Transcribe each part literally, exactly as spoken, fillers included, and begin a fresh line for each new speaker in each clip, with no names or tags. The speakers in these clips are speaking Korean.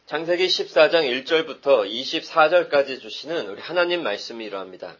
창세기 십사 장 일 절부터 이십사 절까지 주시는 우리 하나님 말씀이 이러합니다.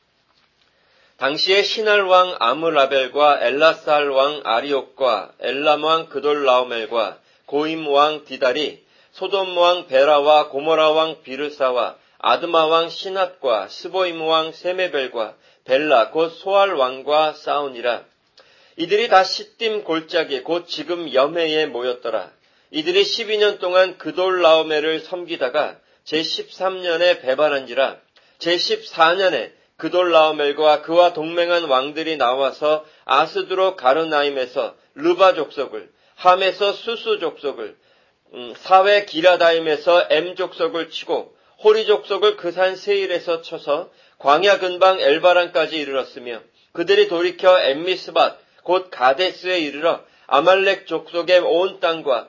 당시에 시날 왕 아므라벨과 엘라살 왕 아리옥과 엘람 왕 그돌라오멜과 고임 왕 디달이 소돔 왕 베라와 고모라 왕 비르사와 아드마 왕 시납과 스보임 왕 세메벨과 벨라 곧 소알 왕과 싸우니라. 이들이 다 시딤 골짜기 곧 지금 여매에 모였더라. 이들이 십이 년 동안 그돌라오멜을 섬기다가 제십삼 년에 배반한지라. 제십사 년에 그돌라오멜과 그와 동맹한 왕들이 나와서 아스드로 가르나임에서 르바 족속을, 함에서 수수 족속을, 음, 사웨 기라다임에서 엠 족속을 치고 호리 족속을 그 산 세일에서 쳐서 광야 근방 엘바란까지 이르렀으며 그들이 돌이켜 엠미스밭 곧 가데스에 이르러 아말렉 족속의 온 땅과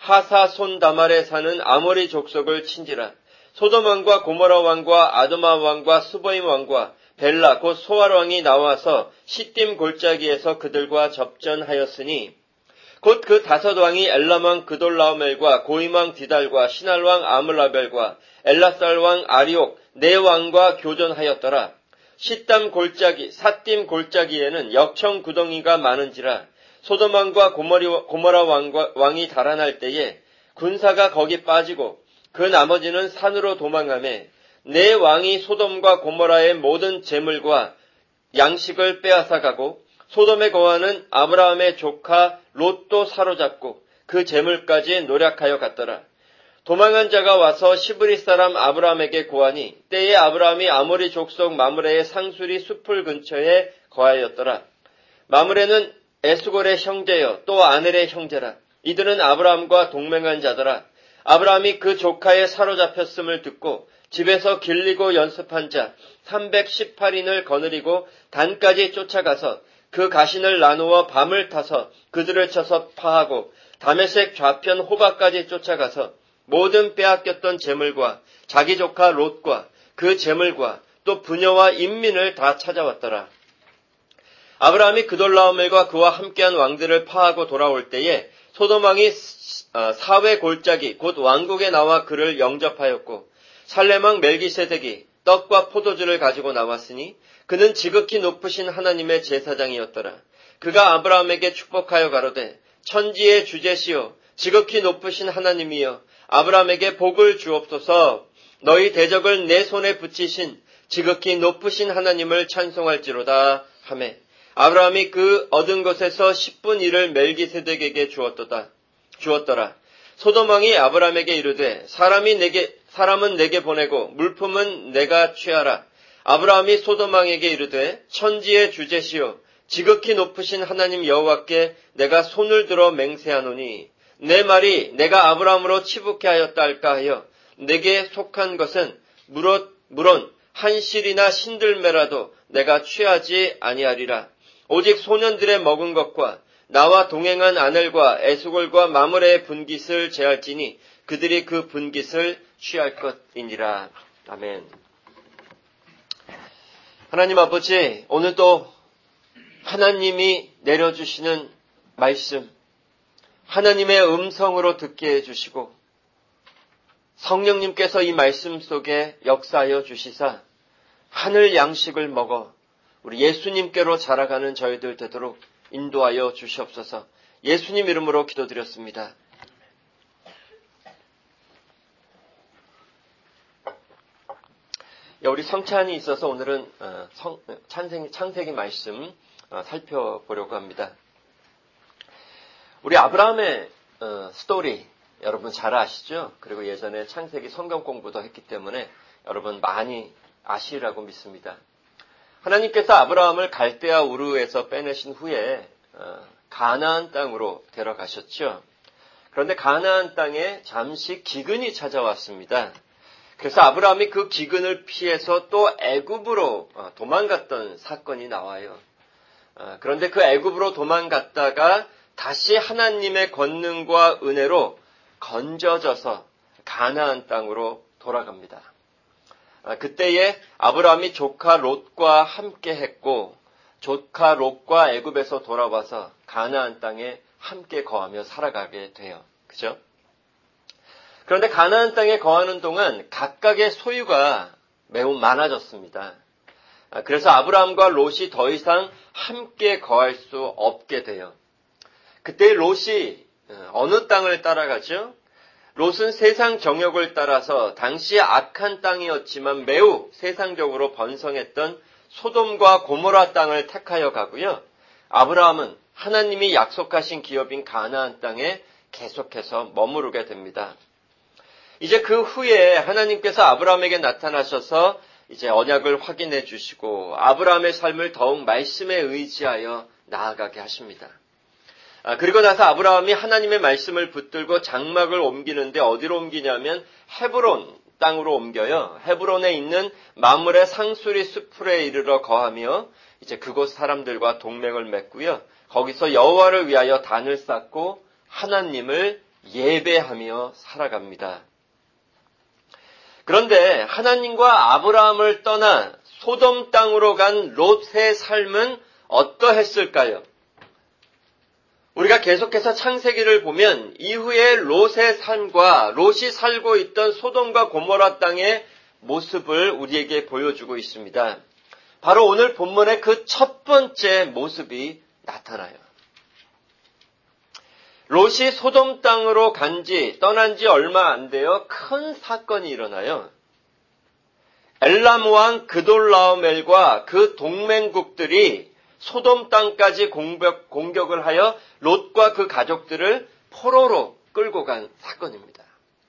하사손 다말에 사는 아모리 족속을 친지라. 소돔 왕과 고모라 왕과 아드마 왕과 스보임 왕과 벨라 곧 소알 왕이 나와서 시딤 골짜기에서 그들과 접전하였으니 곧 그 다섯 왕이 엘람 왕 그돌라오멜과 고임 왕 디달과 시날 왕 아므라벨과 엘라살 왕 아리옥 네 왕과 교전하였더라. 시땀 골짜기 사딤 골짜기에는 역청 구덩이가 많은지라. 소돔 왕과 고모라 왕과 왕이 달아날 때에 군사가 거기 빠지고 그 나머지는 산으로 도망하매 네 왕이 소돔과 고모라의 모든 재물과 양식을 빼앗아가고 소돔에 거하는 아브라함의 조카 롯도 사로잡고 그 재물까지 노략하여 갔더라. 도망한 자가 와서 시브리 사람 아브라함에게 고하니 때에 아브라함이 아모리 족속 마므레의 상수리 숲을 근처에 거하였더라. 마므레는 에스골의 형제여 또 아넬의 형제라. 이들은 아브라함과 동맹한 자더라. 아브라함이 그 조카의 사로잡혔음을 듣고 집에서 길리고 연습한 자 삼백십팔 인을 거느리고 단까지 쫓아가서 그 가신을 나누어 밤을 타서 그들을 쳐서 파하고 다메섹 좌편 호바까지 쫓아가서 모든 빼앗겼던 재물과 자기 조카 롯과 그 재물과 또 부녀와 인민을 다 찾아왔더라. 아브라함이 그돌라오멜과 그와 함께한 왕들을 파하고 돌아올 때에 소돔 왕이 사회 골짜기 곧 왕국에 나와 그를 영접하였고 살렘 왕 멜기세덱이 떡과 포도주를 가지고 나왔으니 그는 지극히 높으신 하나님의 제사장이었더라. 그가 아브라함에게 축복하여 가로되 천지의 주제시여 지극히 높으신 하나님이여 아브라함에게 복을 주옵소서. 너희 대적을 내 손에 붙이신 지극히 높으신 하나님을 찬송할지로다 하매 아브라함이 그 얻은 것에서 십분 일을 멜기세덱에게 주었도다, 주었더라. 소돔 왕이 아브라함에게 이르되 사람이 내게 사람은 내게 보내고 물품은 내가 취하라. 아브라함이 소돔 왕에게 이르되 천지의 주제시여 지극히 높으신 하나님 여호와께 내가 손을 들어 맹세하노니 내 말이 내가 아브라함으로 치북케 하였다 할까 하여 내게 속한 것은 물론, 물론 한 실이나 신들매라도 내가 취하지 아니하리라. 오직 소년들의 먹은 것과 나와 동행한 아넬과 에스골과 마므레의 분깃을 제할지니 그들이 그 분깃을 취할 것이니라. 아멘. 하나님 아버지, 오늘도 하나님이 내려주시는 말씀, 하나님의 음성으로 듣게 해주시고 성령님께서 이 말씀 속에 역사하여 주시사 하늘 양식을 먹어 우리 예수님께로 자라가는 저희들 되도록 인도하여 주시옵소서. 예수님 이름으로 기도드렸습니다. 우리 성찬이 있어서 오늘은 성, 찬생, 창세기 말씀 살펴보려고 합니다. 우리 아브라함의 스토리 여러분 잘 아시죠? 그리고 예전에 창세기 성경 공부도 했기 때문에 여러분 많이 아시리라고 믿습니다. 하나님께서 아브라함을 갈대아 우르에서 빼내신 후에 가나안 땅으로 데려가셨죠. 그런데 가나안 땅에 잠시 기근이 찾아왔습니다. 그래서 아브라함이 그 기근을 피해서 또 애굽으로 도망갔던 사건이 나와요. 그런데 그 애굽으로 도망갔다가 다시 하나님의 권능과 은혜로 건져져서 가나안 땅으로 돌아갑니다. 그때에 아브라함이 조카 롯과 함께 했고 조카 롯과 애굽에서 돌아와서 가나안 땅에 함께 거하며 살아가게 돼요. 그죠? 그런데 가나안 땅에 거하는 동안 각각의 소유가 매우 많아졌습니다. 그래서 아브라함과 롯이 더 이상 함께 거할 수 없게 돼요. 그때 롯이 어느 땅을 따라가죠? 롯은 세상 정욕을 따라서 당시 악한 땅이었지만 매우 세상적으로 번성했던 소돔과 고모라 땅을 택하여 가고요. 아브라함은 하나님이 약속하신 기업인 가나안 땅에 계속해서 머무르게 됩니다. 이제 그 후에 하나님께서 아브라함에게 나타나셔서 이제 언약을 확인해 주시고 아브라함의 삶을 더욱 말씀에 의지하여 나아가게 하십니다. 아, 그리고 나서 아브라함이 하나님의 말씀을 붙들고 장막을 옮기는데 어디로 옮기냐면 헤브론 땅으로 옮겨요. 헤브론에 있는 마므레 상수리 수풀에 이르러 거하며 이제 그곳 사람들과 동맹을 맺고요. 거기서 여호와를 위하여 단을 쌓고 하나님을 예배하며 살아갑니다. 그런데 하나님과 아브라함을 떠나 소돔 땅으로 간 롯의 삶은 어떠했을까요? 우리가 계속해서 창세기를 보면 이후에 롯의 삶과 롯이 살고 있던 소돔과 고모라 땅의 모습을 우리에게 보여주고 있습니다. 바로 오늘 본문의 그 첫 번째 모습이 나타나요. 롯이 소돔 땅으로 간지 떠난 지 얼마 안 되어 큰 사건이 일어나요. 엘람 왕 그돌라오멜과 그 동맹국들이 소돔 땅까지 공격, 공격을 하여 롯과 그 가족들을 포로로 끌고 간 사건입니다.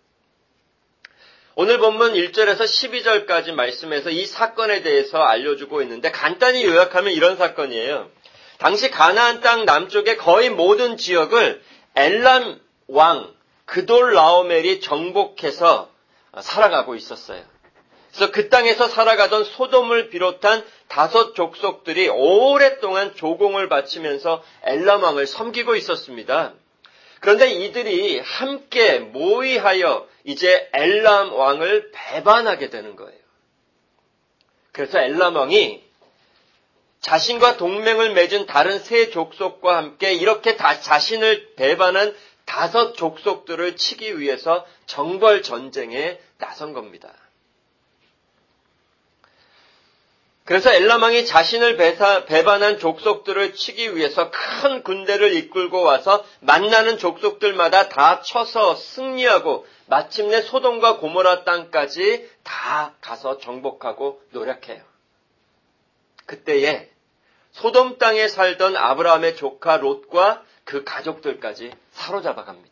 오늘 본문 일 절에서 십이 절까지 말씀에서 이 사건에 대해서 알려주고 있는데 간단히 요약하면 이런 사건이에요. 당시 가나안 땅 남쪽의 거의 모든 지역을 엘람 왕 그돌라오멜이 정복해서 살아가고 있었어요. 그래서 그 땅에서 살아가던 소돔을 비롯한 다섯 족속들이 오랫동안 조공을 바치면서 엘람 왕을 섬기고 있었습니다. 그런데 이들이 함께 모의하여 이제 엘람 왕을 배반하게 되는 거예요. 그래서 엘람 왕이 자신과 동맹을 맺은 다른 세 족속과 함께 이렇게 다 자신을 배반한 다섯 족속들을 치기 위해서 정벌 전쟁에 나선 겁니다. 그래서 엘람 왕이 자신을 배사, 배반한 족속들을 치기 위해서 큰 군대를 이끌고 와서 만나는 족속들마다 다 쳐서 승리하고 마침내 소돔과 고모라 땅까지 다 가서 정복하고 노력해요. 그때에 소돔 땅에 살던 아브라함의 조카 롯과 그 가족들까지 사로잡아 갑니다.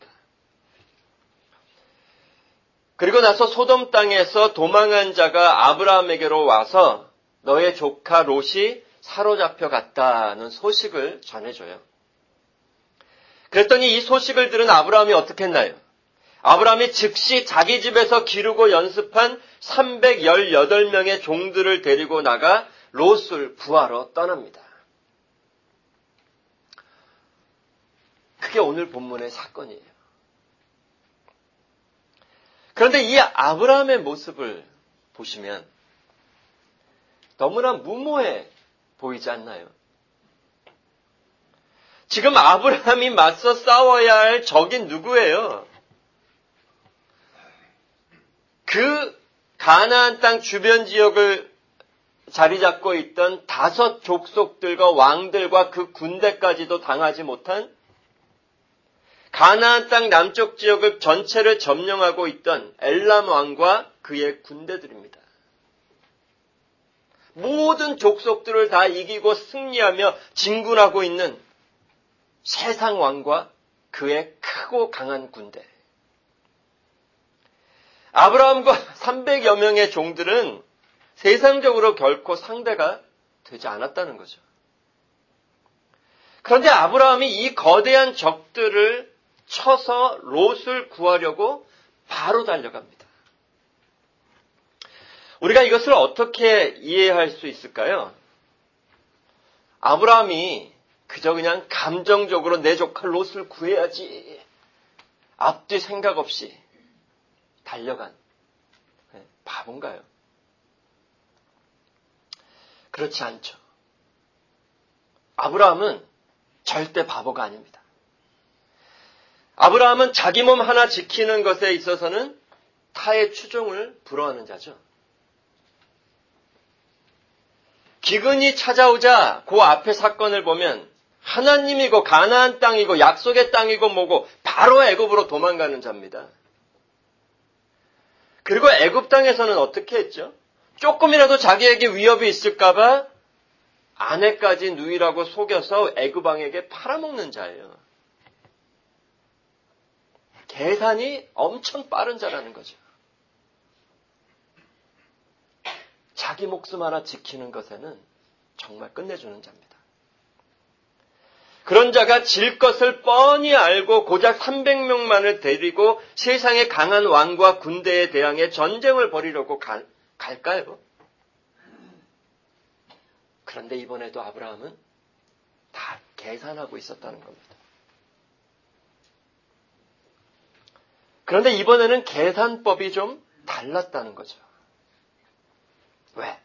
그리고 나서 소돔 땅에서 도망한 자가 아브라함에게로 와서 너의 조카 롯이 사로잡혀 갔다는 소식을 전해줘요. 그랬더니 이 소식을 들은 아브라함이 어떻게 했나요? 아브라함이 즉시 자기 집에서 기르고 연습한 삼백십팔 명의 종들을 데리고 나가 롯을 구하러 떠납니다. 그게 오늘 본문의 사건이에요. 그런데 이 아브라함의 모습을 보시면 너무나 무모해 보이지 않나요? 지금 아브라함이 맞서 싸워야 할 적인 누구예요? 그 가나안 땅 주변 지역을 자리 잡고 있던 다섯 족속들과 왕들과 그 군대까지도 당하지 못한 가나안 땅 남쪽 지역을 전체를 점령하고 있던 엘람 왕과 그의 군대들입니다. 모든 족속들을 다 이기고 승리하며 진군하고 있는 세상 왕과 그의 크고 강한 군대. 아브라함과 삼백여 명의 종들은 세상적으로 결코 상대가 되지 않았다는 거죠. 그런데 아브라함이 이 거대한 적들을 쳐서 롯을 구하려고 바로 달려갑니다. 우리가 이것을 어떻게 이해할 수 있을까요? 아브라함이 그저 그냥 감정적으로 내 조카 롯을 구해야지 앞뒤 생각 없이 달려간 바본가요? 그렇지 않죠. 아브라함은 절대 바보가 아닙니다. 아브라함은 자기 몸 하나 지키는 것에 있어서는 타의 추종을 불허하는 자죠. 기근이 찾아오자 그 앞에 사건을 보면 하나님이고 가나안 땅이고 약속의 땅이고 뭐고 바로 애굽으로 도망가는 자입니다. 그리고 애굽 땅에서는 어떻게 했죠? 조금이라도 자기에게 위협이 있을까 봐 아내까지 누이라고 속여서 애굽 왕에게 팔아먹는 자예요. 계산이 엄청 빠른 자라는 거죠. 자기 목숨 하나 지키는 것에는 정말 끝내주는 자입니다. 그런 자가 질 것을 뻔히 알고 고작 삼백 명만을 데리고 세상의 강한 왕과 군대에 대항해 전쟁을 벌이려고 갈, 갈까요? 그런데 이번에도 아브라함은 다 계산하고 있었다는 겁니다. 그런데 이번에는 계산법이 좀 달랐다는 거죠. 왜?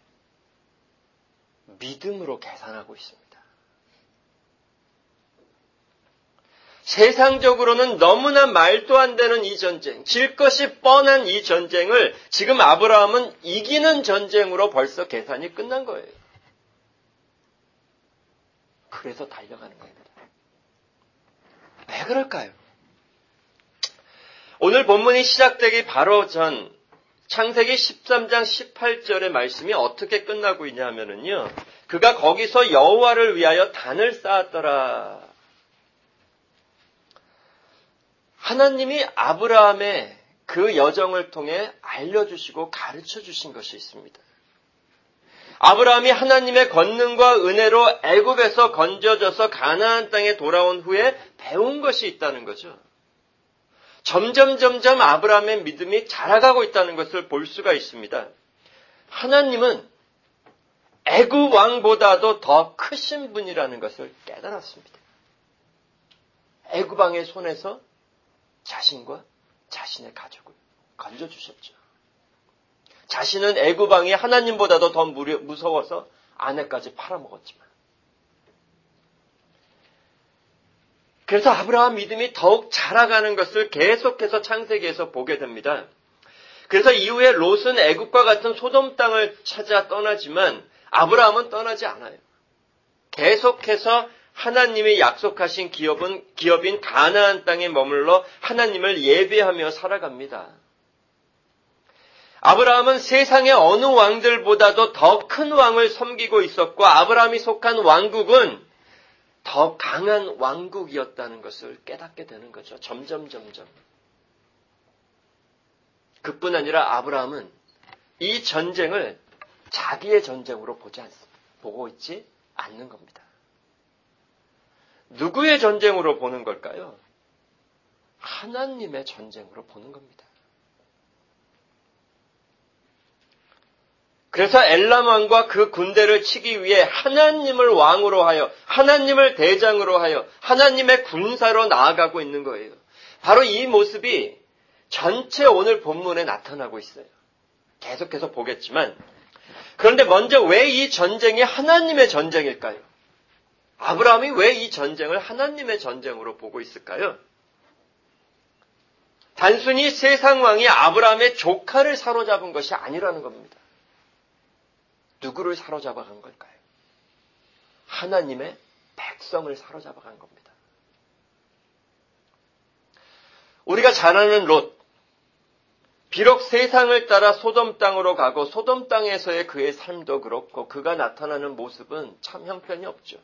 믿음으로 계산하고 있습니다. 세상적으로는 너무나 말도 안 되는 이 전쟁, 질 것이 뻔한 이 전쟁을 지금 아브라함은 이기는 전쟁으로 벌써 계산이 끝난 거예요. 그래서 달려가는 겁니다. 왜 그럴까요? 오늘 본문이 시작되기 바로 전 창세기 십삼 장 십팔 절의 말씀이 어떻게 끝나고 있냐 하면은요. 그가 거기서 여호와를 위하여 단을 쌓았더라. 하나님이 아브라함의 그 여정을 통해 알려주시고 가르쳐주신 것이 있습니다. 아브라함이 하나님의 권능과 은혜로 애굽에서 건져져서 가나안 땅에 돌아온 후에 배운 것이 있다는 거죠. 점점 점점 아브라함의 믿음이 자라가고 있다는 것을 볼 수가 있습니다. 하나님은 애굽 왕보다도 더 크신 분이라는 것을 깨달았습니다. 애굽 왕의 손에서 자신과 자신의 가족을 건져주셨죠. 자신은 애굽 왕이 하나님보다도 더 무서워서 아내까지 팔아먹었지만. 그래서 아브라함 믿음이 더욱 자라가는 것을 계속해서 창세기에서 보게 됩니다. 그래서 이후에 롯은 애굽과 같은 소돔 땅을 찾아 떠나지만 아브라함은 떠나지 않아요. 계속해서 하나님이 약속하신 기업은, 기업인 가나안 땅에 머물러 하나님을 예배하며 살아갑니다. 아브라함은 세상의 어느 왕들보다도 더 큰 왕을 섬기고 있었고 아브라함이 속한 왕국은 더 강한 왕국이었다는 것을 깨닫게 되는 거죠. 점점 점점. 그뿐 아니라 아브라함은 이 전쟁을 자기의 전쟁으로 보지 않습니다. 보고 있지 않는 겁니다. 누구의 전쟁으로 보는 걸까요? 하나님의 전쟁으로 보는 겁니다. 그래서 엘람 왕과 그 군대를 치기 위해 하나님을 왕으로 하여 하나님을 대장으로 하여 하나님의 군사로 나아가고 있는 거예요. 바로 이 모습이 전체 오늘 본문에 나타나고 있어요. 계속해서 보겠지만 그런데 먼저 왜 이 전쟁이 하나님의 전쟁일까요? 아브라함이 왜 이 전쟁을 하나님의 전쟁으로 보고 있을까요? 단순히 세상 왕이 아브라함의 조카를 사로잡은 것이 아니라는 겁니다. 누구를 사로잡아 간 걸까요? 하나님의 백성을 사로잡아 간 겁니다. 우리가 잘 아는 롯, 비록 세상을 따라 소돔 땅으로 가고 소돔 땅에서의 그의 삶도 그렇고 그가 나타나는 모습은 참 형편이 없죠.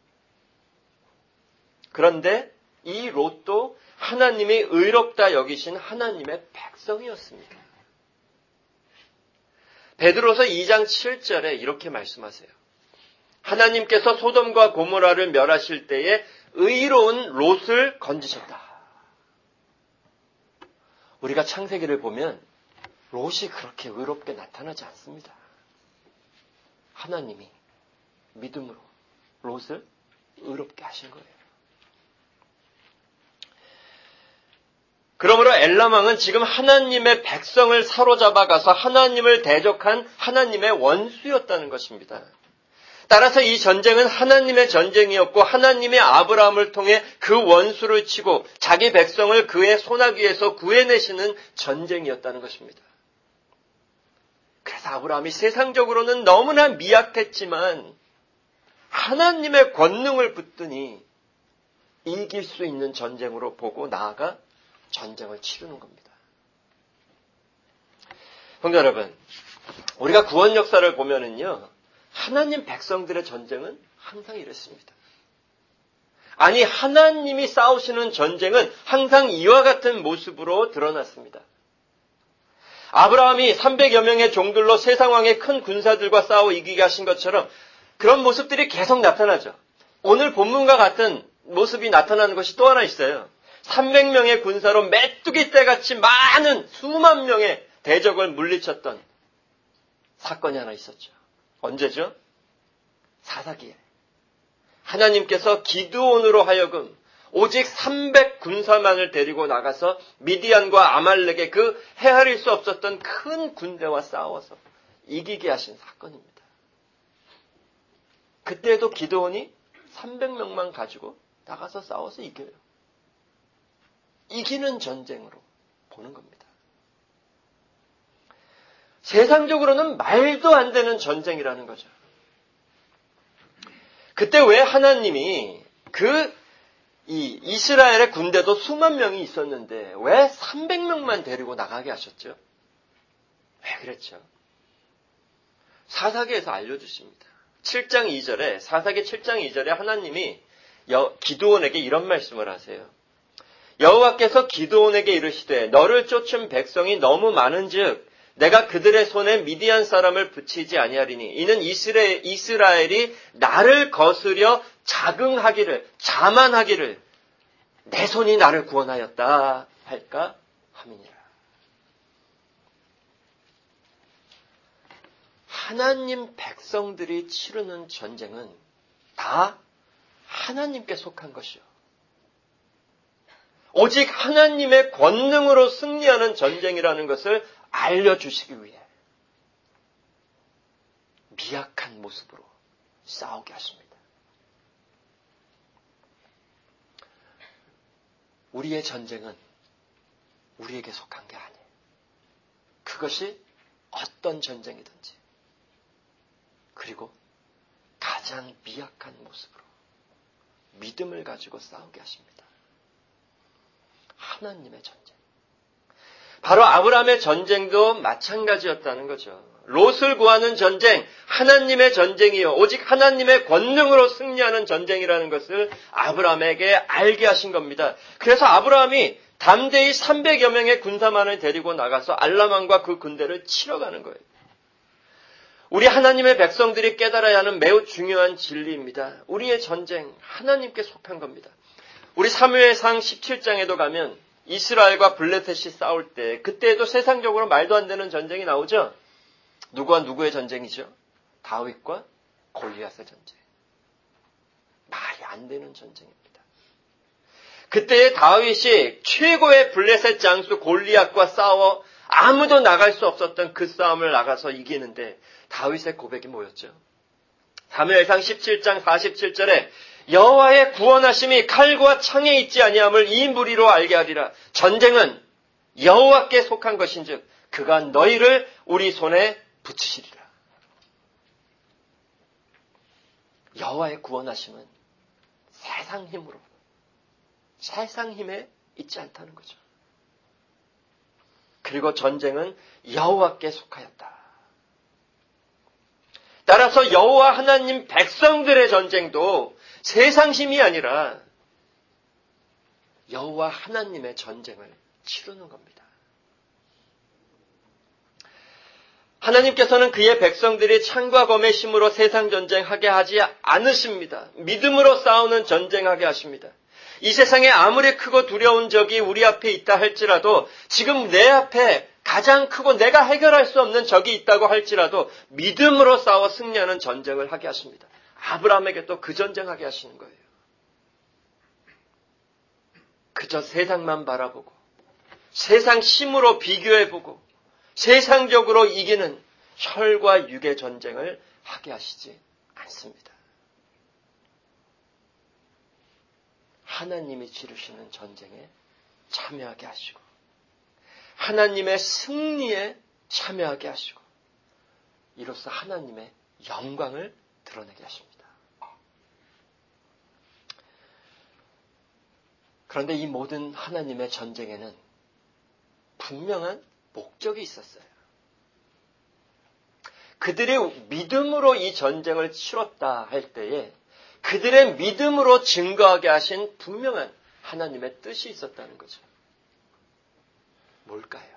그런데 이 롯도 하나님이 의롭다 여기신 하나님의 백성이었습니다. 베드로서 이 장 칠 절에 이렇게 말씀하세요. 하나님께서 소돔과 고모라를 멸하실 때에 의로운 롯을 건지셨다. 우리가 창세기를 보면 롯이 그렇게 의롭게 나타나지 않습니다. 하나님이 믿음으로 롯을 의롭게 하신 거예요. 그러므로 엘람 왕은 지금 하나님의 백성을 사로잡아 가서 하나님을 대적한 하나님의 원수였다는 것입니다. 따라서 이 전쟁은 하나님의 전쟁이었고 하나님의 아브라함을 통해 그 원수를 치고 자기 백성을 그의 손아귀에서 구해내시는 전쟁이었다는 것입니다. 그래서 아브라함이 세상적으로는 너무나 미약했지만 하나님의 권능을 붙드니 이길 수 있는 전쟁으로 보고 나아가 전쟁을 치르는 겁니다. 성도 여러분, 우리가 구원 역사를 보면은요, 하나님 백성들의 전쟁은 항상 이랬습니다. 아니, 하나님이 싸우시는 전쟁은 항상 이와 같은 모습으로 드러났습니다. 아브라함이 삼백여 명의 종들로 세상 왕의 큰 군사들과 싸워 이기게 하신 것처럼 그런 모습들이 계속 나타나죠. 오늘 본문과 같은 모습이 나타나는 것이 또 하나 있어요. 삼백 명의 군사로 메뚜기 떼같이 많은 수만 명의 대적을 물리쳤던 사건이 하나 있었죠. 언제죠? 사사기에 하나님께서 기드온으로 하여금 오직 삼백 군사만을 데리고 나가서 미디안과 아말렉의 그 헤아릴 수 없었던 큰 군대와 싸워서 이기게 하신 사건입니다. 그때도 기드온이 삼백 명만 가지고 나가서 싸워서 이겨요. 이기는 전쟁으로 보는 겁니다. 세상적으로는 말도 안 되는 전쟁이라는 거죠. 그때 왜 하나님이 그 이 이스라엘의 군대도 수만 명이 있었는데 왜 삼백 명만 데리고 나가게 하셨죠? 왜 그랬죠? 사사기에서 알려주십니다. 칠 장 이 절에 사사기 칠 장 이 절에 하나님이 여, 기드온에게 이런 말씀을 하세요. 여호와께서 기드온에게 이르시되 너를 쫓은 백성이 너무 많은즉 내가 그들의 손에 미디안 사람을 붙이지 아니하리니 이는 이스라엘, 이스라엘이 나를 거스려 자긍하기를 자만하기를 내 손이 나를 구원하였다 할까 함이니라. 하나님 백성들이 치르는 전쟁은 다 하나님께 속한 것이요. 오직 하나님의 권능으로 승리하는 전쟁이라는 것을 알려주시기 위해 미약한 모습으로 싸우게 하십니다. 우리의 전쟁은 우리에게 속한 게 아니에요. 그것이 어떤 전쟁이든지 그리고 가장 미약한 모습으로 믿음을 가지고 싸우게 하십니다. 하나님의 전쟁. 바로 아브라함의 전쟁도 마찬가지였다는 거죠. 롯을 구하는 전쟁, 하나님의 전쟁이요. 오직 하나님의 권능으로 승리하는 전쟁이라는 것을 아브라함에게 알게 하신 겁니다. 그래서 아브라함이 담대히 삼백여 명의 군사만을 데리고 나가서 알라만과 그 군대를 치러 가는 거예요. 우리 하나님의 백성들이 깨달아야 하는 매우 중요한 진리입니다. 우리의 전쟁, 하나님께 속한 겁니다. 우리 사무엘상 십칠 장에도 가면 이스라엘과 블레셋이 싸울 때 그때에도 세상적으로 말도 안 되는 전쟁이 나오죠. 누구와 누구의 전쟁이죠? 다윗과 골리앗의 전쟁. 말이 안 되는 전쟁입니다. 그때의 다윗이 최고의 블레셋 장수 골리앗과 싸워 아무도 나갈 수 없었던 그 싸움을 나가서 이기는데 다윗의 고백이 뭐였죠? 사무엘상 십칠 장 사십칠 절에 여호와의 구원하심이 칼과 창에 있지 아니함을 이 무리로 알게 하리라. 전쟁은 여호와께 속한 것인즉 그가 너희를 우리 손에 붙이시리라. 여호와의 구원하심은 세상 힘으로, 세상 힘에 있지 않다는 거죠. 그리고 전쟁은 여호와께 속하였다. 따라서 여호와 하나님 백성들의 전쟁도 세상 힘이 아니라 여호와 하나님의 전쟁을 치르는 겁니다. 하나님께서는 그의 백성들이 창과 검의 힘으로 세상 전쟁하게 하지 않으십니다. 믿음으로 싸우는 전쟁하게 하십니다. 이 세상에 아무리 크고 두려운 적이 우리 앞에 있다 할지라도 지금 내 앞에 가장 크고 내가 해결할 수 없는 적이 있다고 할지라도 믿음으로 싸워 승리하는 전쟁을 하게 하십니다. 아브라함에게 또 그 전쟁하게 하시는 거예요. 그저 세상만 바라보고 세상 힘으로 비교해보고 세상적으로 이기는 혈과 육의 전쟁을 하게 하시지 않습니다. 하나님이 치르시는 전쟁에 참여하게 하시고 하나님의 승리에 참여하게 하시고 이로써 하나님의 영광을 드러내게 하십니다. 그런데 이 모든 하나님의 전쟁에는 분명한 목적이 있었어요. 그들이 믿음으로 이 전쟁을 치렀다 할 때에 그들의 믿음으로 증거하게 하신 분명한 하나님의 뜻이 있었다는 거죠. 뭘까요?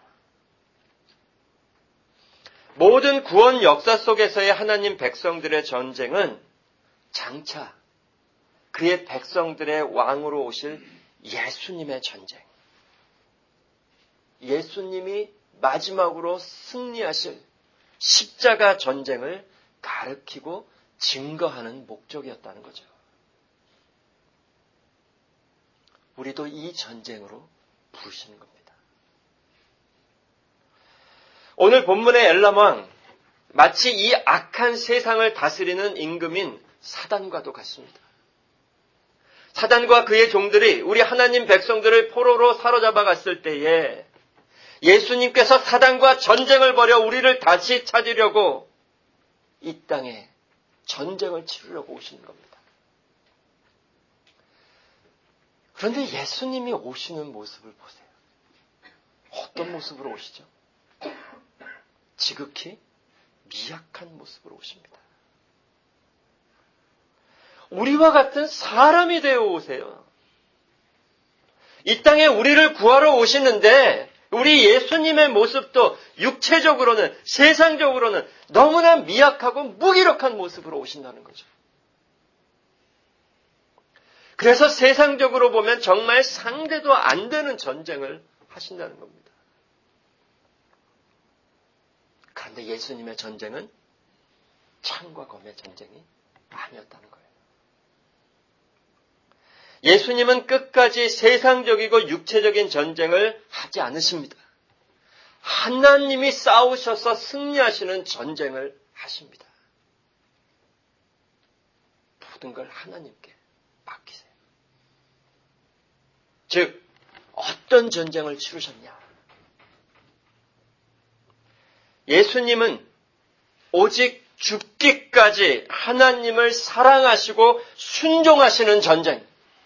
모든 구원 역사 속에서의 하나님 백성들의 전쟁은 장차 그의 백성들의 왕으로 오실 예수님의 전쟁. 예수님이 마지막으로 승리하실 십자가 전쟁을 가르치고 증거하는 목적이었다는 거죠. 우리도 이 전쟁으로 부르시는 겁니다. 오늘 본문의 엘람왕, 마치 이 악한 세상을 다스리는 임금인 사단과도 같습니다. 사단과 그의 종들이 우리 하나님 백성들을 포로로 사로잡아 갔을 때에 예수님께서 사단과 전쟁을 벌여 우리를 다시 찾으려고 이 땅에 전쟁을 치르려고 오시는 겁니다. 그런데 예수님이 오시는 모습을 보세요. 어떤 모습으로 오시죠? 지극히 미약한 모습으로 오십니다. 우리와 같은 사람이 되어 오세요. 이 땅에 우리를 구하러 오시는데 우리 예수님의 모습도 육체적으로는 세상적으로는 너무나 미약하고 무기력한 모습으로 오신다는 거죠. 그래서 세상적으로 보면 정말 상대도 안 되는 전쟁을 하신다는 겁니다. 그런데 예수님의 전쟁은 창과 검의 전쟁이 아니었다는 거예요. 예수님은 끝까지 세상적이고 육체적인 전쟁을 하지 않으십니다. 하나님이 싸우셔서 승리하시는 전쟁을 하십니다. 모든 걸 하나님께 맡기세요. 즉, 어떤 전쟁을 치르셨냐? 예수님은 오직 죽기까지 하나님을 사랑하시고 순종하시는 전쟁,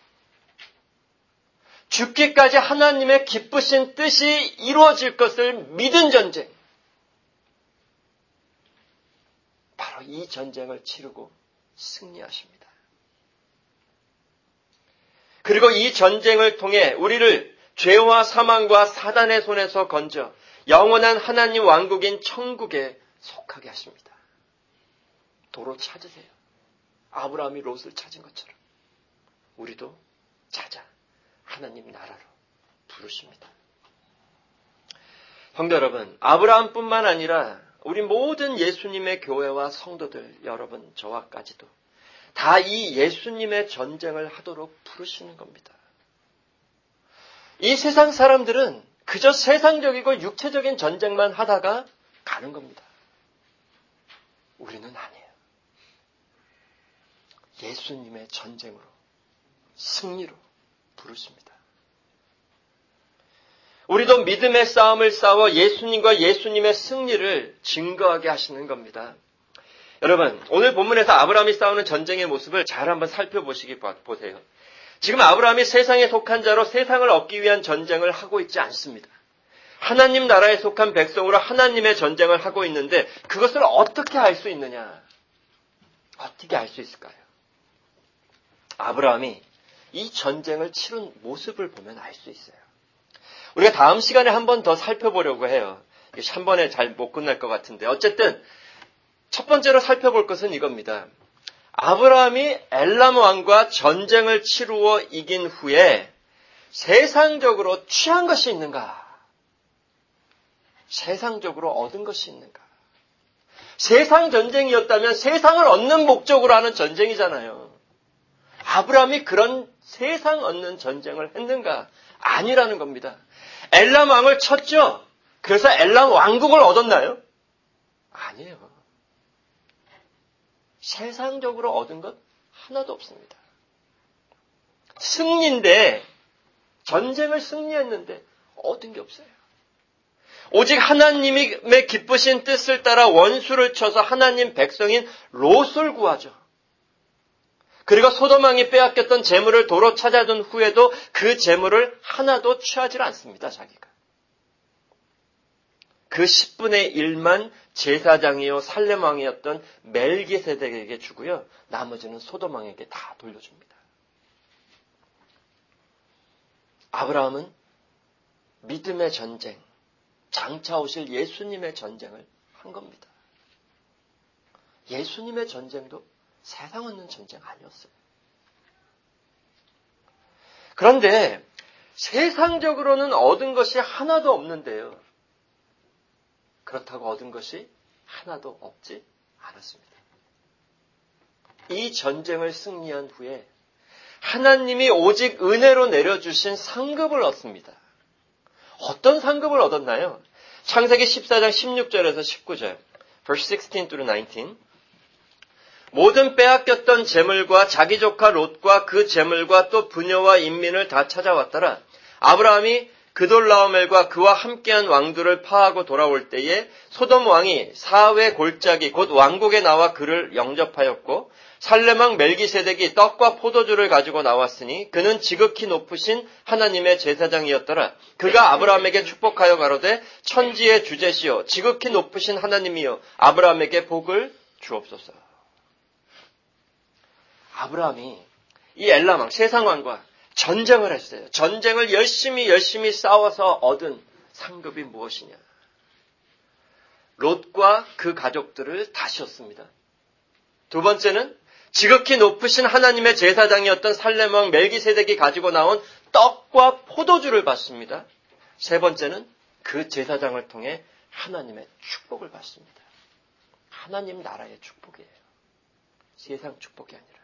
죽기까지 하나님의 기쁘신 뜻이 이루어질 것을 믿은 전쟁, 바로 이 전쟁을 치르고 승리하십니다. 그리고 이 전쟁을 통해 우리를 죄와 사망과 사단의 손에서 건져 영원한 하나님 왕국인 천국에 속하게 하십니다. 도로 찾으세요. 아브라함이 롯을 찾은 것처럼 우리도 찾아 하나님 나라로 부르십니다. 성도 여러분, 아브라함뿐만 아니라 우리 모든 예수님의 교회와 성도들 여러분, 저와까지도 다 이 예수님의 전쟁을 하도록 부르시는 겁니다. 이 세상 사람들은 그저 세상적이고 육체적인 전쟁만 하다가 가는 겁니다. 우리는 아니에요. 예수님의 전쟁으로, 승리로 부르십니다. 우리도 믿음의 싸움을 싸워 예수님과 예수님의 승리를 증거하게 하시는 겁니다. 여러분, 오늘 본문에서 아브라함이 싸우는 전쟁의 모습을 잘 한번 살펴보시기 보세요. 지금 아브라함이 세상에 속한 자로 세상을 얻기 위한 전쟁을 하고 있지 않습니다. 하나님 나라에 속한 백성으로 하나님의 전쟁을 하고 있는데 그것을 어떻게 알 수 있느냐? 어떻게 알 수 있을까요? 아브라함이 이 전쟁을 치른 모습을 보면 알 수 있어요. 우리가 다음 시간에 한 번 더 살펴보려고 해요. 한 번에 잘 못 끝날 것 같은데 어쨌든 첫 번째로 살펴볼 것은 이겁니다. 아브라함이 엘람 왕과 전쟁을 치루어 이긴 후에 세상적으로 취한 것이 있는가? 세상적으로 얻은 것이 있는가? 세상 전쟁이었다면 세상을 얻는 목적으로 하는 전쟁이잖아요. 아브라함이 그런 세상 얻는 전쟁을 했는가? 아니라는 겁니다. 엘람 왕을 쳤죠? 그래서 엘람 왕국을 얻었나요? 아니에요. 세상적으로 얻은 것 하나도 없습니다. 승리인데, 전쟁을 승리했는데 얻은 게 없어요. 오직 하나님의 기쁘신 뜻을 따라 원수를 쳐서 하나님 백성인 롯을 구하죠. 그리고 소돔왕이 빼앗겼던 재물을 도로 찾아둔 후에도 그 재물을 하나도 취하지 않습니다. 자기가. 그 십분의 일만 제사장이요 살렘왕이었던 멜기세덱에게 주고요. 나머지는 소돔왕에게 다 돌려줍니다. 아브라함은 믿음의 전쟁, 장차 오실 예수님의 전쟁을 한 겁니다. 예수님의 전쟁도 세상 얻는 전쟁 아니었어요. 그런데 세상적으로는 얻은 것이 하나도 없는데요. 그렇다고 얻은 것이 하나도 없지 않았습니다. 이 전쟁을 승리한 후에 하나님이 오직 은혜로 내려주신 상급을 얻습니다. 어떤 상급을 얻었나요? 창세기 십사 장 십육 절에서 십구 절, verse sixteen through nineteen. 모든 빼앗겼던 재물과 자기 조카 롯과 그 재물과 또 부녀와 인민을 다 찾아왔더라. 아브라함이 그돌라오멜과 그와 함께한 왕들을 파하고 돌아올 때에 소돔 왕이 사회 골짜기 곧 왕국에 나와 그를 영접하였고 살렘왕 멜기세덱이 떡과 포도주를 가지고 나왔으니 그는 지극히 높으신 하나님의 제사장이었더라. 그가 아브라함에게 축복하여 가로되 천지의 주제시여 지극히 높으신 하나님이여 아브라함에게 복을 주옵소서. 아브라함이 이 엘람왕 세상왕과 전쟁을 했어요. 전쟁을 열심히 열심히 싸워서 얻은 상급이 무엇이냐? 롯과 그 가족들을 다시 얻습니다. 두 번째는 지극히 높으신 하나님의 제사장이었던 살렘왕 멜기세덱이 가지고 나온 떡과 포도주를 받습니다. 세 번째는 그 제사장을 통해 하나님의 축복을 받습니다. 하나님 나라의 축복이에요. 세상 축복이 아니라.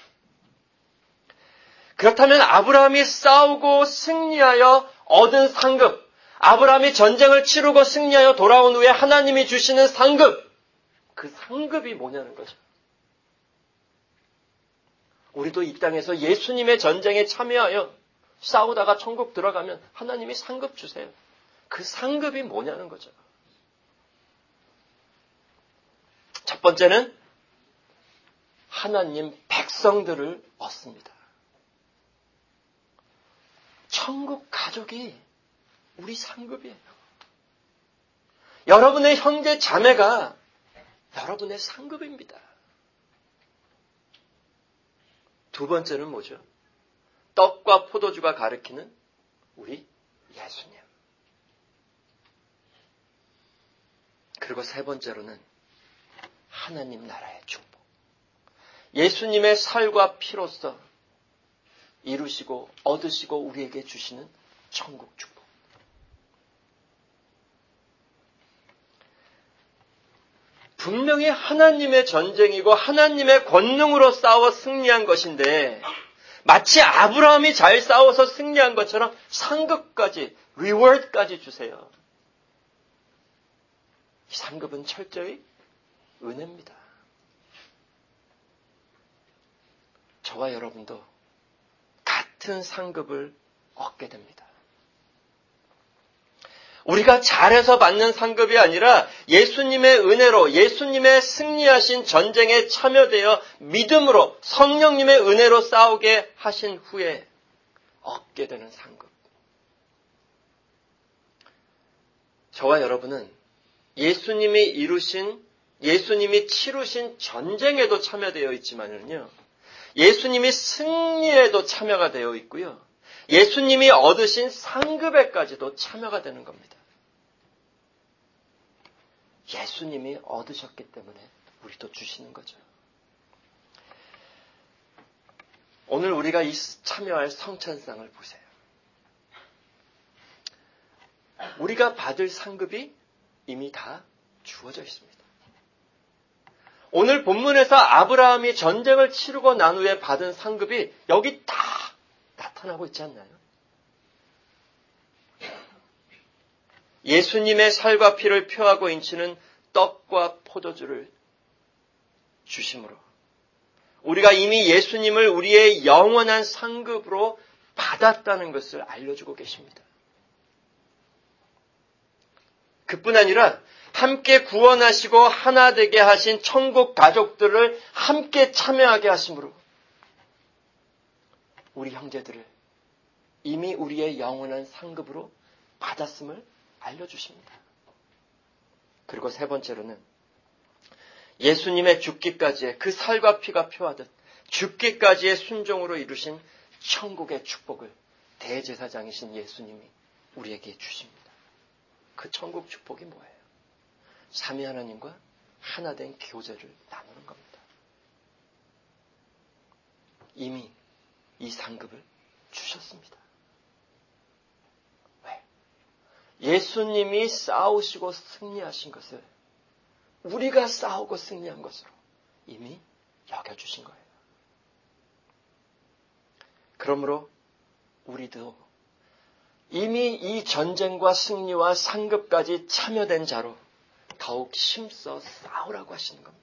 그렇다면 아브라함이 싸우고 승리하여 얻은 상급, 아브라함이 전쟁을 치르고 승리하여 돌아온 후에 하나님이 주시는 상급, 그 상급이 뭐냐는 거죠. 우리도 이 땅에서 예수님의 전쟁에 참여하여 싸우다가 천국 들어가면 하나님이 상급 주세요. 그 상급이 뭐냐는 거죠. 첫 번째는 하나님 백성들을 얻습니다. 천국 가족이 우리 상급이에요. 여러분의 형제 자매가 여러분의 상급입니다. 두 번째는 뭐죠? 떡과 포도주가 가리키는 우리 예수님. 그리고 세 번째로는 하나님 나라의 축복. 예수님의 살과 피로써 이루시고 얻으시고 우리에게 주시는 천국 축복. 분명히 하나님의 전쟁이고 하나님의 권능으로 싸워 승리한 것인데 마치 아브라함이 잘 싸워서 승리한 것처럼 상급까지, 리워드까지 주세요. 이 상급은 철저히 은혜입니다. 저와 여러분도 같은 상급을 얻게 됩니다. 우리가 잘해서 받는 상급이 아니라 예수님의 은혜로 예수님의 승리하신 전쟁에 참여되어 믿음으로 성령님의 은혜로 싸우게 하신 후에 얻게 되는 상급. 저와 여러분은 예수님이 이루신 예수님이 치루신 전쟁에도 참여되어 있지만은요. 예수님이 승리에도 참여가 되어 있고요. 예수님이 얻으신 상급에까지도 참여가 되는 겁니다. 예수님이 얻으셨기 때문에 우리도 주시는 거죠. 오늘 우리가 이 참여할 성찬상을 보세요. 우리가 받을 상급이 이미 다 주어져 있습니다. 오늘 본문에서 아브라함이 전쟁을 치르고 난 후에 받은 상급이 여기 다 나타나고 있지 않나요? 예수님의 살과 피를 표하고 인치는 떡과 포도주를 주심으로 우리가 이미 예수님을 우리의 영원한 상급으로 받았다는 것을 알려주고 계십니다. 그뿐 아니라 함께 구원하시고 하나 되게 하신 천국 가족들을 함께 참여하게 하심으로 우리 형제들을 이미 우리의 영원한 상급으로 받았음을 알려주십니다. 그리고 세 번째로는 예수님의 죽기까지의 그 살과 피가 표하듯 죽기까지의 순종으로 이루신 천국의 축복을 대제사장이신 예수님이 우리에게 주십니다. 그 천국 축복이 뭐예요? 삼위 하나님과 하나 된 교제를 나누는 겁니다. 이미 이 상급을 주셨습니다. 왜? 예수님이 싸우시고 승리하신 것을 우리가 싸우고 승리한 것으로 이미 여겨주신 거예요. 그러므로 우리도 이미 이 전쟁과 승리와 상급까지 참여된 자로 더욱 힘써 싸우라고 하시는 겁니다.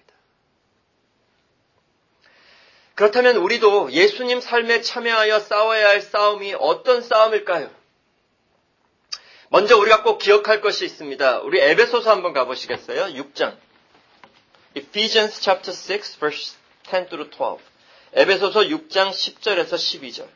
그렇다면 우리도 예수님 삶에 참여하여 싸워야 할 싸움이 어떤 싸움일까요? 먼저 우리가 꼭 기억할 것이 있습니다. 우리 에베소서 한번 가보시겠어요? 육 장. Ephesians chapter six, verse ten through twelve. 에베소서 육 장 십 절에서 십이 절.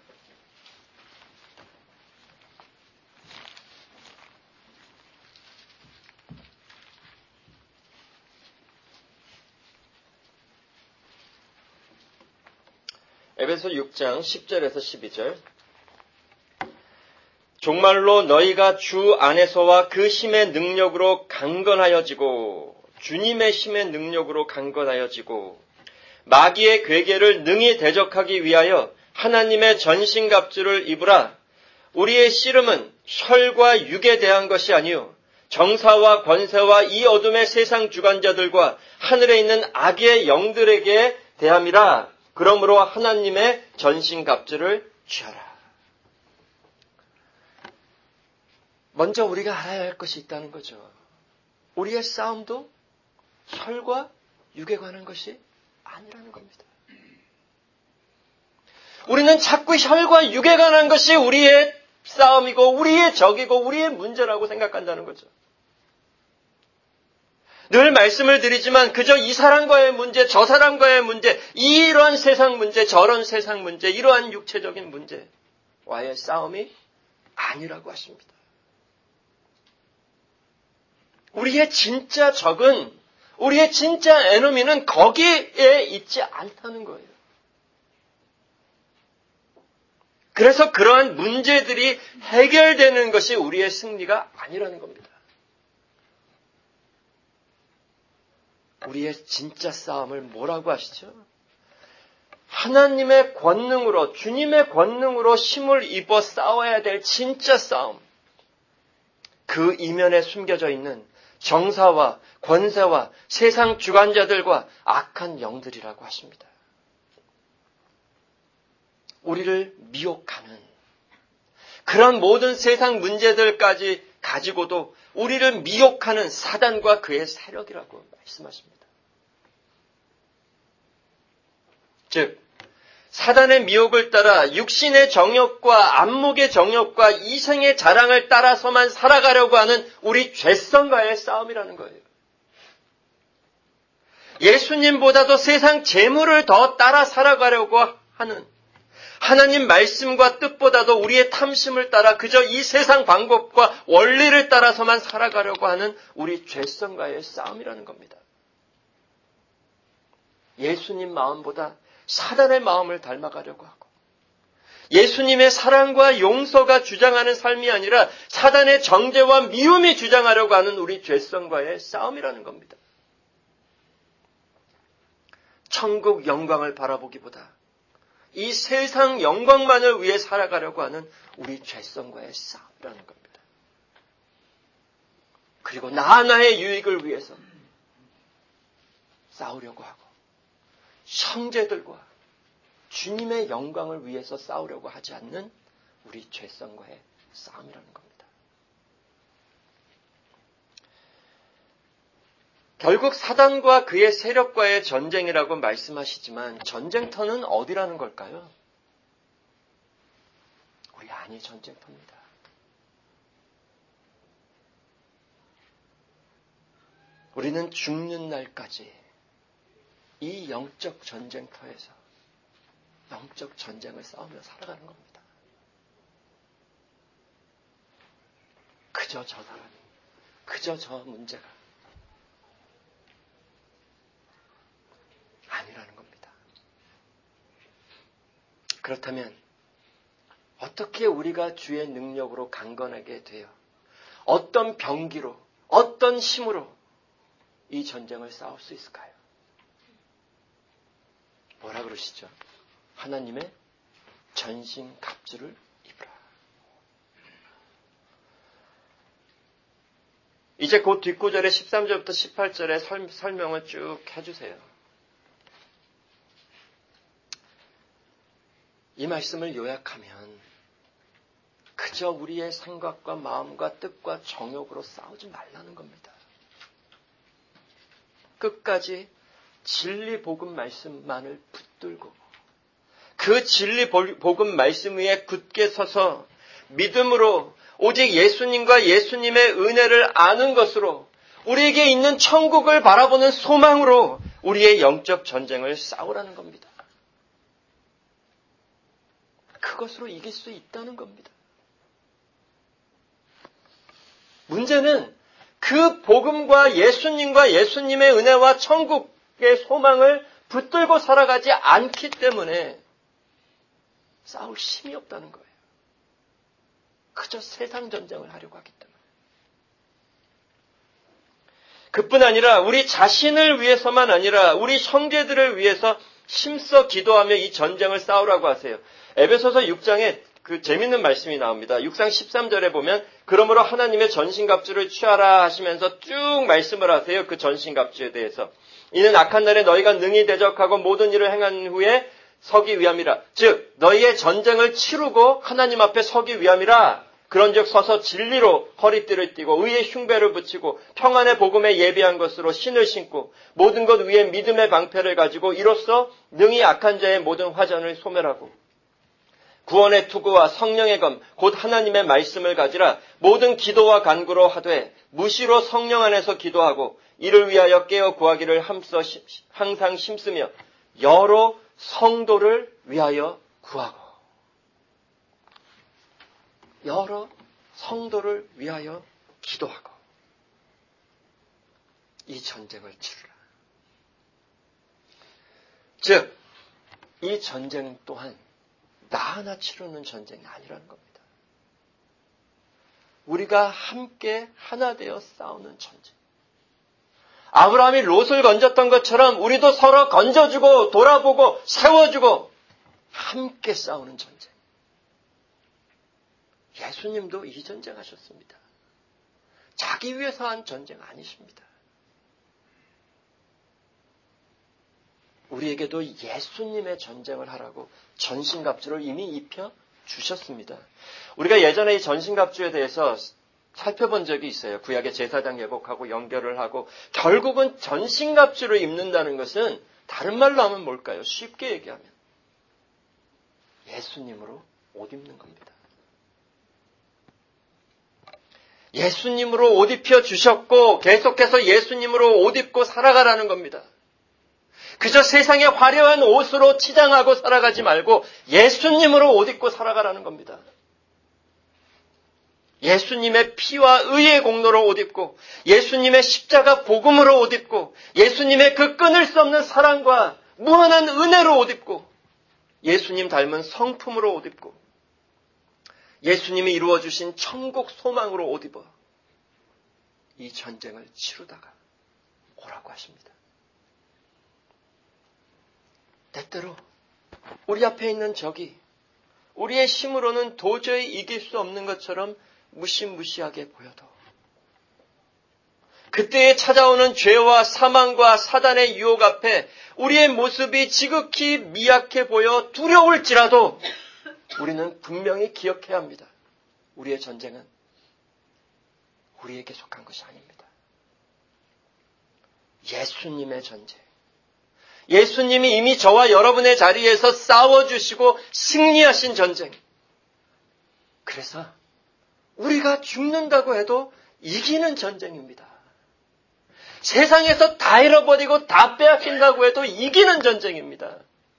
에베소 육 장 십 절에서 십이 절. 정말로 너희가 주 안에서와 그 힘의 능력으로 강건하여지고 주님의 힘의 능력으로 강건하여지고 마귀의 괴계를 능히 대적하기 위하여 하나님의 전신갑주를 입으라. 우리의 씨름은 혈과 육에 대한 것이 아니요 정사와 권세와 이 어둠의 세상 주관자들과 하늘에 있는 악의 영들에게 대함이라. 그러므로 하나님의 전신갑주를 취하라. 먼저 우리가 알아야 할 것이 있다는 거죠. 우리의 싸움도 혈과 육에 관한 것이 아니라는 겁니다. 우리는 자꾸 혈과 육에 관한 것이 우리의 싸움이고 우리의 적이고 우리의 문제라고 생각한다는 거죠. 늘 말씀을 드리지만 그저 이 사람과의 문제, 저 사람과의 문제, 이러한 세상 문제, 저런 세상 문제, 이러한 육체적인 문제와의 싸움이 아니라고 하십니다. 우리의 진짜 적은, 우리의 진짜 에너미는 거기에 있지 않다는 거예요. 그래서 그러한 문제들이 해결되는 것이 우리의 승리가 아니라는 겁니다. 우리의 진짜 싸움을 뭐라고 하시죠? 하나님의 권능으로, 주님의 권능으로 힘을 입어 싸워야 될 진짜 싸움. 그 이면에 숨겨져 있는 정사와 권세와 세상 주관자들과 악한 영들이라고 하십니다. 우리를 미혹하는 그런 모든 세상 문제들까지 가지고도 우리를 미혹하는 사단과 그의 세력이라고 말씀하십니다. 즉 사단의 미혹을 따라 육신의 정욕과 안목의 정욕과 이생의 자랑을 따라서만 살아가려고 하는 우리 죄성과의 싸움이라는 거예요. 예수님보다도 세상 재물을 더 따라 살아가려고 하는 하나님 말씀과 뜻보다도 우리의 탐심을 따라 그저 이 세상 방법과 원리를 따라서만 살아가려고 하는 우리 죄성과의 싸움이라는 겁니다. 예수님 마음보다 사단의 마음을 닮아가려고 하고 예수님의 사랑과 용서가 주장하는 삶이 아니라 사단의 정죄와 미움이 주장하려고 하는 우리 죄성과의 싸움이라는 겁니다. 천국 영광을 바라보기보다 이 세상 영광만을 위해 살아가려고 하는 우리 죄성과의 싸움이라는 겁니다. 그리고 나 하나의 유익을 위해서 싸우려고 하고 형제들과 주님의 영광을 위해서 싸우려고 하지 않는 우리 죄성과의 싸움이라는 겁니다. 결국 사단과 그의 세력과의 전쟁이라고 말씀하시지만 전쟁터는 어디라는 걸까요? 우리 안이 전쟁터입니다. 우리는 죽는 날까지 이 영적 전쟁터에서 영적 전쟁을 싸우며 살아가는 겁니다. 그저 저 사람이, 그저 저 문제가 아니라는 겁니다. 그렇다면 어떻게 우리가 주의 능력으로 강건하게 되어 어떤 병기로, 어떤 힘으로 이 전쟁을 싸울 수 있을까요? 뭐라 그러시죠? 하나님의 전신 갑주를 입으라. 이제 곧 뒷구절에 십삼 절부터 십팔 절의 설, 설명을 쭉 해주세요. 이 말씀을 요약하면 그저 우리의 생각과 마음과 뜻과 정욕으로 싸우지 말라는 겁니다. 끝까지 진리 복음 말씀만을 붙들고 그 진리 복음 말씀 위에 굳게 서서 믿음으로 오직 예수님과 예수님의 은혜를 아는 것으로 우리에게 있는 천국을 바라보는 소망으로 우리의 영적 전쟁을 싸우라는 겁니다. 그것으로 이길 수 있다는 겁니다. 문제는 그 복음과 예수님과 예수님의 은혜와 천국의 소망을 붙들고 살아가지 않기 때문에 싸울 힘이 없다는 거예요. 그저 세상 전쟁을 하려고 하기 때문에. 그뿐 아니라 우리 자신을 위해서만 아니라 우리 형제들을 위해서 힘써 기도하며 이 전쟁을 싸우라고 하세요. 에베소서 육 장에 그 재밌는 말씀이 나옵니다. 육 장 십삼 절에 보면 그러므로 하나님의 전신갑주를 취하라 하시면서 쭉 말씀을 하세요. 그 전신갑주에 대해서. 이는 악한 날에 너희가 능히 대적하고 모든 일을 행한 후에 서기 위함이라. 즉 너희의 전쟁을 치르고 하나님 앞에 서기 위함이라. 그런즉 서서 진리로 허리띠를 띠고 의의 흉배를 붙이고 평안의 복음에 예비한 것으로 신을 신고 모든 것 위에 믿음의 방패를 가지고 이로써 능히 악한 자의 모든 화전을 소멸하고 구원의 투구와 성령의 검 곧 하나님의 말씀을 가지라. 모든 기도와 간구로 하되 무시로 성령 안에서 기도하고 이를 위하여 깨어 구하기를 함써 항상 힘쓰며 여러 성도를 위하여 구하고 여러 성도를 위하여 기도하고 이 전쟁을 치르라. 즉, 이 전쟁 또한 나 하나 치르는 전쟁이 아니라는 겁니다. 우리가 함께 하나 되어 싸우는 전쟁. 아브라함이 롯을 건졌던 것처럼 우리도 서로 건져주고 돌아보고 세워주고 함께 싸우는 전쟁. 예수님도 이 전쟁 하셨습니다. 자기 위해서 한 전쟁 아니십니다. 우리에게도 예수님의 전쟁을 하라고 전신갑주를 이미 입혀 주셨습니다. 우리가 예전에 이 전신갑주에 대해서 살펴본 적이 있어요. 구약의 제사장 예복하고 연결을 하고 결국은 전신갑주를 입는다는 것은 다른 말로 하면 뭘까요? 쉽게 얘기하면 예수님으로 옷 입는 겁니다. 예수님으로 옷 입혀 주셨고 계속해서 예수님으로 옷 입고 살아가라는 겁니다. 그저 세상의 화려한 옷으로 치장하고 살아가지 말고 예수님으로 옷 입고 살아가라는 겁니다. 예수님의 피와 의의 공로로 옷 입고 예수님의 십자가 복음으로 옷 입고 예수님의 그 끊을 수 없는 사랑과 무한한 은혜로 옷 입고 예수님 닮은 성품으로 옷 입고 예수님이 이루어 주신 천국 소망으로 옷 입어 이 전쟁을 치르다가 오라고 하십니다. 때때로 우리 앞에 있는 적이 우리의 힘으로는 도저히 이길 수 없는 것처럼 무시무시하게 보여도 그때에 찾아오는 죄와 사망과 사단의 유혹 앞에 우리의 모습이 지극히 미약해 보여 두려울지라도 우리는 분명히 기억해야 합니다. 우리의 전쟁은 우리에게 속한 것이 아닙니다. 예수님의 전쟁. 예수님이 이미 저와 여러분의 자리에서 싸워주시고 승리하신 전쟁. 그래서 우리가 죽는다고 해도 이기는 전쟁입니다. 세상에서 다 잃어버리고 다 빼앗긴다고 해도 이기는 전쟁입니다.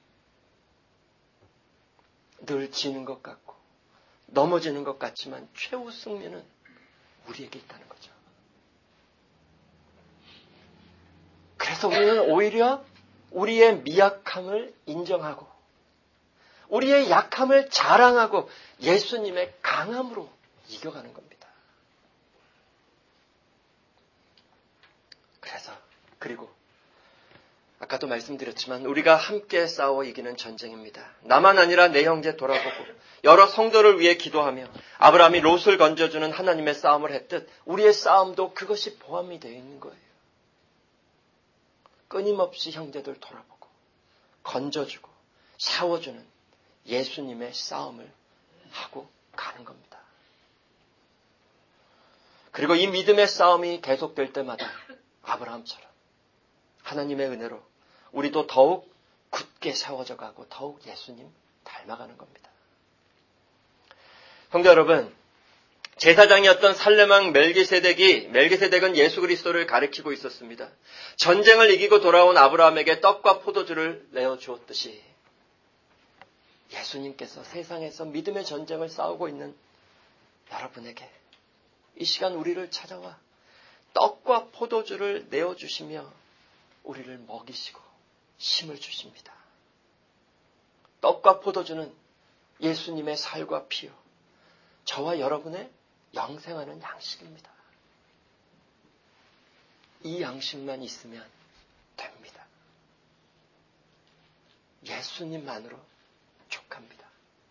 늘 지는 것 같고 넘어지는 것 같지만 최후 승리는 우리에게 있다는 거죠. 그래서 우리는 오히려 우리의 미약함을 인정하고 우리의 약함을 자랑하고 예수님의 강함으로 이겨가는 겁니다. 그래서 그리고 아까도 말씀드렸지만 우리가 함께 싸워 이기는 전쟁입니다. 나만 아니라 내 형제 돌아보고 여러 성도를 위해 기도하며 아브라함이 롯을 건져주는 하나님의 싸움을 했듯 우리의 싸움도 그것이 포함이 되어 있는 거예요. 끊임없이 형제들 돌아보고 건져주고 세워주는 예수님의 싸움을 하고 가는 겁니다. 그리고 이 믿음의 싸움이 계속될 때마다 아브라함처럼 하나님의 은혜로 우리도 더욱 굳게 세워져 가고 더욱 예수님 닮아가는 겁니다. 성도 여러분, 제사장이었던 살레망 멜기세덱이 멜기세덱은 예수 그리스도를 가리키고 있었습니다. 전쟁을 이기고 돌아온 아브라함에게 떡과 포도주를 내어주었듯이 예수님께서 세상에서 믿음의 전쟁을 싸우고 있는 여러분에게 이 시간 우리를 찾아와 떡과 포도주를 내어주시며 우리를 먹이시고 힘을 주십니다. 떡과 포도주는 예수님의 살과 피요 저와 여러분의 영생하는 양식입니다. 이 양식만 있으면 됩니다. 예수님만으로 족합니다.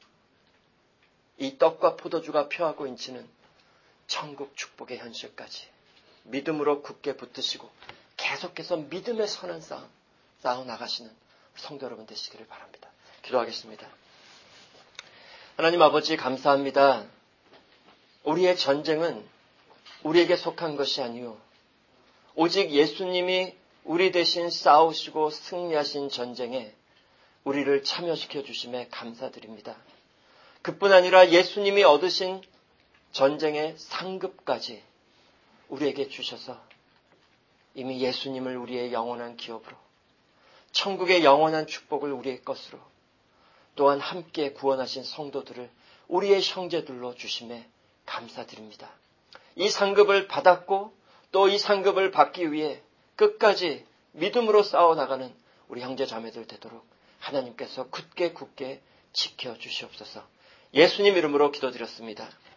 이 떡과 포도주가 표하고 인치는 천국 축복의 현실까지 믿음으로 굳게 붙으시고 계속해서 믿음의 선한 싸움 싸워 나가시는 성도 여러분 되시기를 바랍니다. 기도하겠습니다. 하나님 아버지 감사합니다. 우리의 전쟁은 우리에게 속한 것이 아니요 오직 예수님이 우리 대신 싸우시고 승리하신 전쟁에 우리를 참여시켜 주심에 감사드립니다. 그뿐 아니라 예수님이 얻으신 전쟁의 상급까지 우리에게 주셔서 이미 예수님을 우리의 영원한 기업으로 천국의 영원한 축복을 우리의 것으로 또한 함께 구원하신 성도들을 우리의 형제들로 주심에 감사드립니다. 이 상급을 받았고 또 이 상급을 받기 위해 끝까지 믿음으로 싸워나가는 우리 형제 자매들 되도록 하나님께서 굳게 굳게 지켜주시옵소서. 예수님 이름으로 기도드렸습니다.